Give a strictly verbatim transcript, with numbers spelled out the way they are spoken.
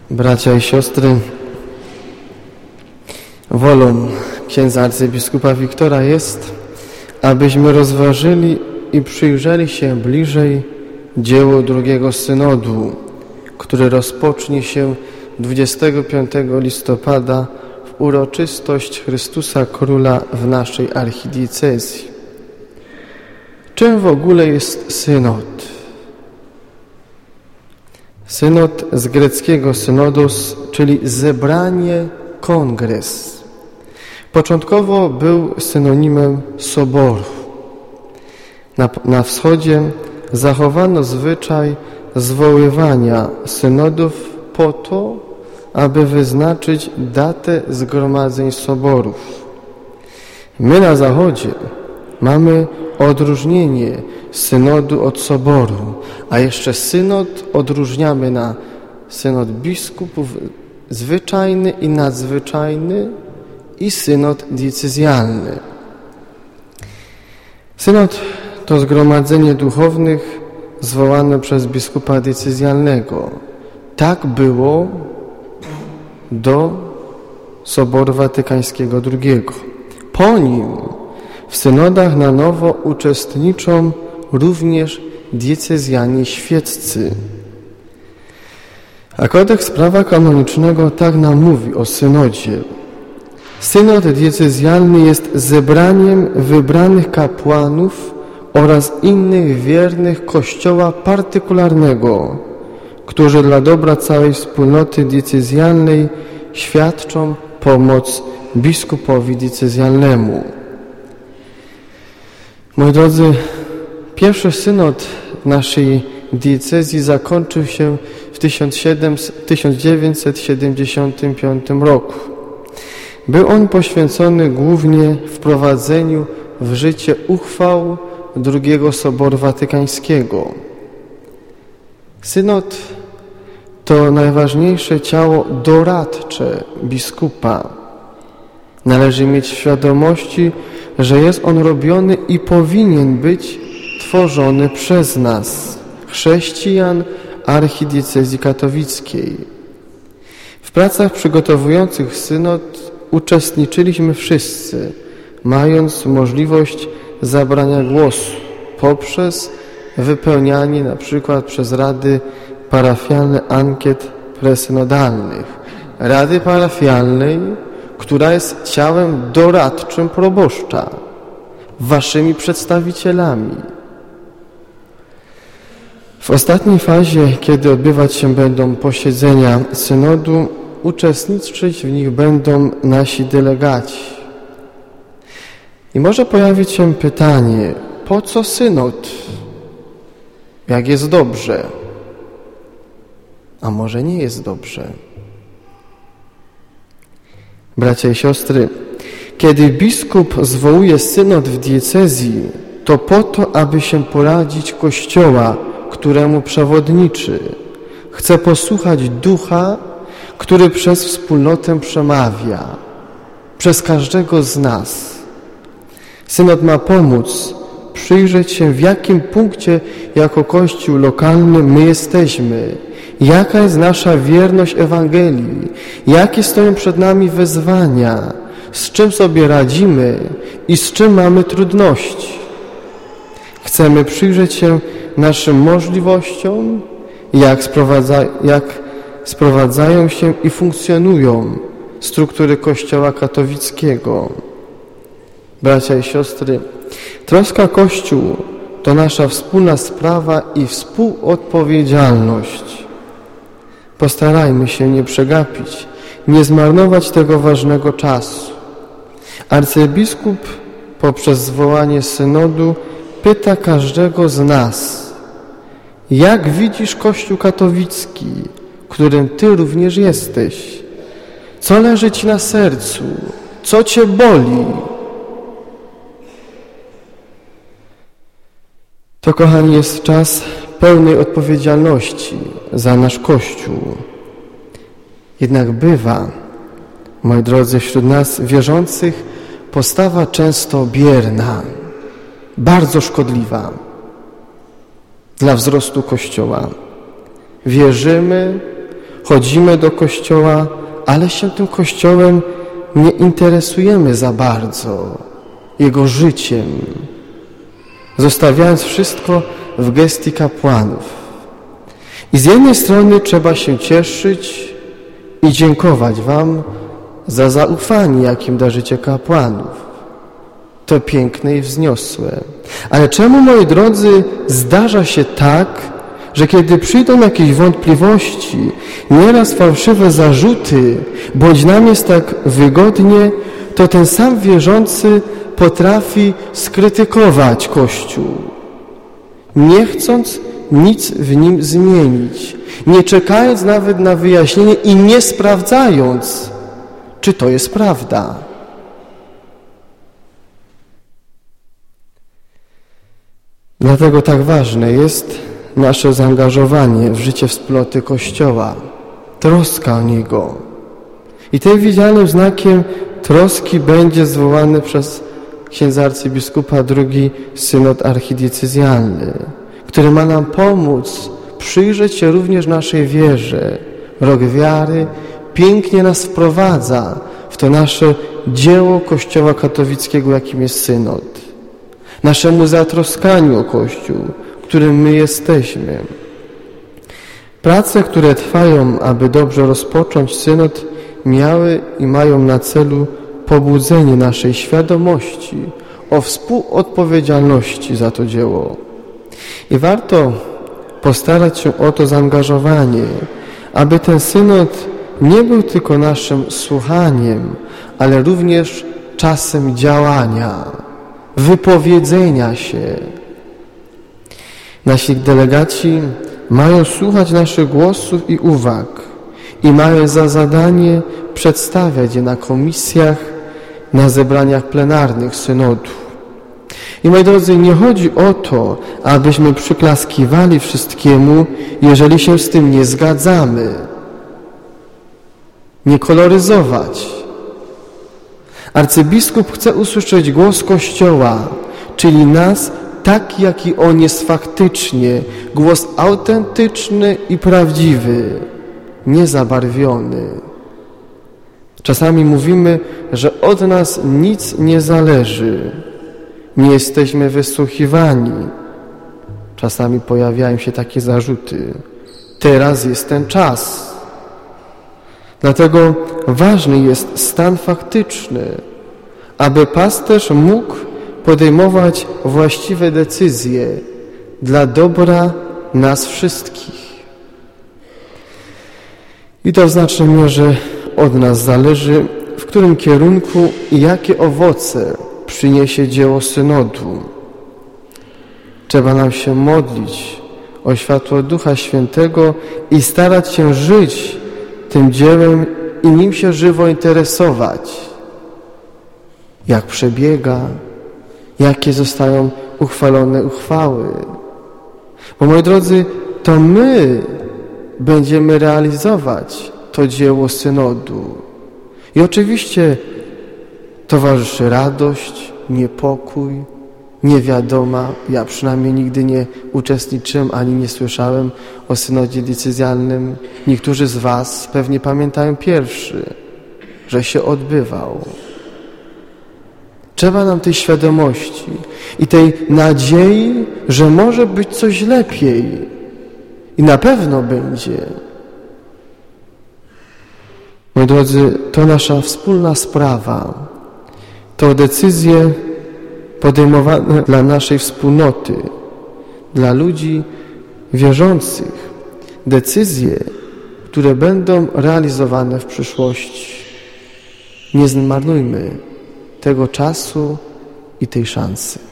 Bracia i siostry, wolą księdza arcybiskupa Wiktora jest, abyśmy rozważyli i przyjrzeli się bliżej dziełu drugiego synodu, który rozpocznie się dwudziestego piątego listopada w uroczystość Chrystusa Króla w naszej archidiecezji. Czym w ogóle jest synod? Synod z greckiego synodos, czyli zebranie, kongres. Początkowo był synonimem soboru. Na, na wschodzie zachowano zwyczaj zwoływania synodów po to, aby wyznaczyć datę zgromadzeń soborów. My na zachodzie mamy odróżnienie synodu od soboru, a jeszcze synod odróżniamy na synod biskupów zwyczajny i nadzwyczajny i synod diecezjalny. Synod to zgromadzenie duchownych zwołane przez biskupa diecezjalnego. Tak było do Soboru Watykańskiego drugiego. Po nim w synodach na nowo uczestniczą również diecezjani świeccy. A kodeks prawa kanonicznego tak nam mówi o synodzie. Synod diecezjalny jest zebraniem wybranych kapłanów oraz innych wiernych Kościoła partykularnego, którzy dla dobra całej wspólnoty diecezjalnej świadczą pomoc biskupowi diecezjalnemu. Moi drodzy, pierwszy synod naszej diecezji zakończył się w tysiąc dziewięćset siedemdziesiątym piątym roku. Był on poświęcony głównie wprowadzeniu w życie uchwał drugiego Soboru Watykańskiego. Synod to najważniejsze ciało doradcze biskupa. Należy mieć świadomości, że jest on robiony i powinien być tworzony przez nas, chrześcijan archidiecezji katowickiej. W pracach przygotowujących synod uczestniczyliśmy wszyscy, mając możliwość zabrania głosu poprzez wypełnianie na przykład przez rady parafialne ankiet presynodalnych. Rady parafialnej, która jest ciałem doradczym proboszcza, waszymi przedstawicielami. W ostatniej fazie, kiedy odbywać się będą posiedzenia synodu, uczestniczyć w nich będą nasi delegaci. I może pojawić się pytanie, po co synod? Jak jest dobrze? A może nie jest dobrze? Bracia i siostry, kiedy biskup zwołuje synod w diecezji, to po to, aby się poradzić Kościoła, któremu przewodniczy. Chce posłuchać Ducha, który przez wspólnotę przemawia, przez każdego z nas. Synod ma pomóc przyjrzeć się, w jakim punkcie jako Kościół lokalny my jesteśmy, jaka jest nasza wierność Ewangelii, jakie stoją przed nami wyzwania, z czym sobie radzimy i z czym mamy trudności. Chcemy przyjrzeć się naszym możliwościom, jak, sprowadza, jak sprowadzają się i funkcjonują struktury Kościoła katolickiego. Bracia i siostry, troska Kościół to nasza wspólna sprawa i współodpowiedzialność. Postarajmy się nie przegapić, nie zmarnować tego ważnego czasu. Arcybiskup poprzez zwołanie synodu pyta każdego z nas, jak widzisz Kościół katowicki, którym Ty również jesteś? Co leży Ci na sercu? Co Cię boli? To, kochani, jest czas pełnej odpowiedzialności za nasz Kościół. Jednak bywa, moi drodzy, wśród nas wierzących postawa często bierna, bardzo szkodliwa dla wzrostu Kościoła. Wierzymy, chodzimy do kościoła, ale się tym kościołem nie interesujemy za bardzo, jego życiem, zostawiając wszystko w gestii kapłanów. I z jednej strony trzeba się cieszyć i dziękować wam za zaufanie, jakim darzycie kapłanów. To piękne i wzniosłe. Ale czemu, moi drodzy, zdarza się tak, że kiedy przyjdą jakieś wątpliwości, nieraz fałszywe zarzuty, bądź nam jest tak wygodnie, to ten sam wierzący potrafi skrytykować Kościół, nie chcąc nic w nim zmienić, nie czekając nawet na wyjaśnienie i nie sprawdzając, czy to jest prawda. Dlatego tak ważne jest nasze zaangażowanie w życie wspólnoty Kościoła, troska o niego. I tym widzialnym znakiem troski będzie zwołany przez księdza arcybiskupa drugi synod archidiecezjalny, który ma nam pomóc przyjrzeć się również naszej wierze. Rok wiary pięknie nas wprowadza w to nasze dzieło Kościoła katolickiego, jakim jest synod. Naszemu zatroskaniu o Kościół, którym my jesteśmy. Prace, które trwają, aby dobrze rozpocząć synod, miały i mają na celu pobudzenie naszej świadomości o współodpowiedzialności za to dzieło. I warto postarać się o to zaangażowanie, aby ten synod nie był tylko naszym słuchaniem, ale również czasem działania, wypowiedzenia się. Nasi delegaci mają słuchać naszych głosów i uwag i mają za zadanie przedstawiać je na komisjach, na zebraniach plenarnych synodu. I moi drodzy, nie chodzi o to, abyśmy przyklaskiwali wszystkiemu, jeżeli się z tym nie zgadzamy. Nie koloryzować. Arcybiskup chce usłyszeć głos Kościoła, czyli nas, taki jaki on jest faktycznie, głos autentyczny i prawdziwy, niezabarwiony. Czasami mówimy, że od nas nic nie zależy, nie jesteśmy wysłuchiwani. Czasami pojawiają się takie zarzuty. Teraz jest ten czas. Dlatego ważny jest stan faktyczny, aby pasterz mógł podejmować właściwe decyzje dla dobra nas wszystkich. I to w znacznej mierze od nas zależy, w którym kierunku i jakie owoce przyniesie dzieło synodu. Trzeba nam się modlić o światło Ducha Świętego i starać się żyć tym dziełem i nim się żywo interesować. Jak przebiega, jakie zostają uchwalone uchwały. Bo moi drodzy, to my będziemy realizować to dzieło synodu. I oczywiście towarzyszy radość, niepokój, niewiadoma. Ja przynajmniej nigdy nie uczestniczyłem ani nie słyszałem o synodzie decyzjalnym. Niektórzy z was pewnie pamiętają pierwszy, że się odbywał. Trzeba nam tej świadomości i tej nadziei, że może być coś lepiej. I na pewno będzie. Moi drodzy, to nasza wspólna sprawa. To decyzje podejmowane dla naszej wspólnoty, dla ludzi wierzących. Decyzje, które będą realizowane w przyszłości. Nie zmarnujmy tego czasu i tej szansy.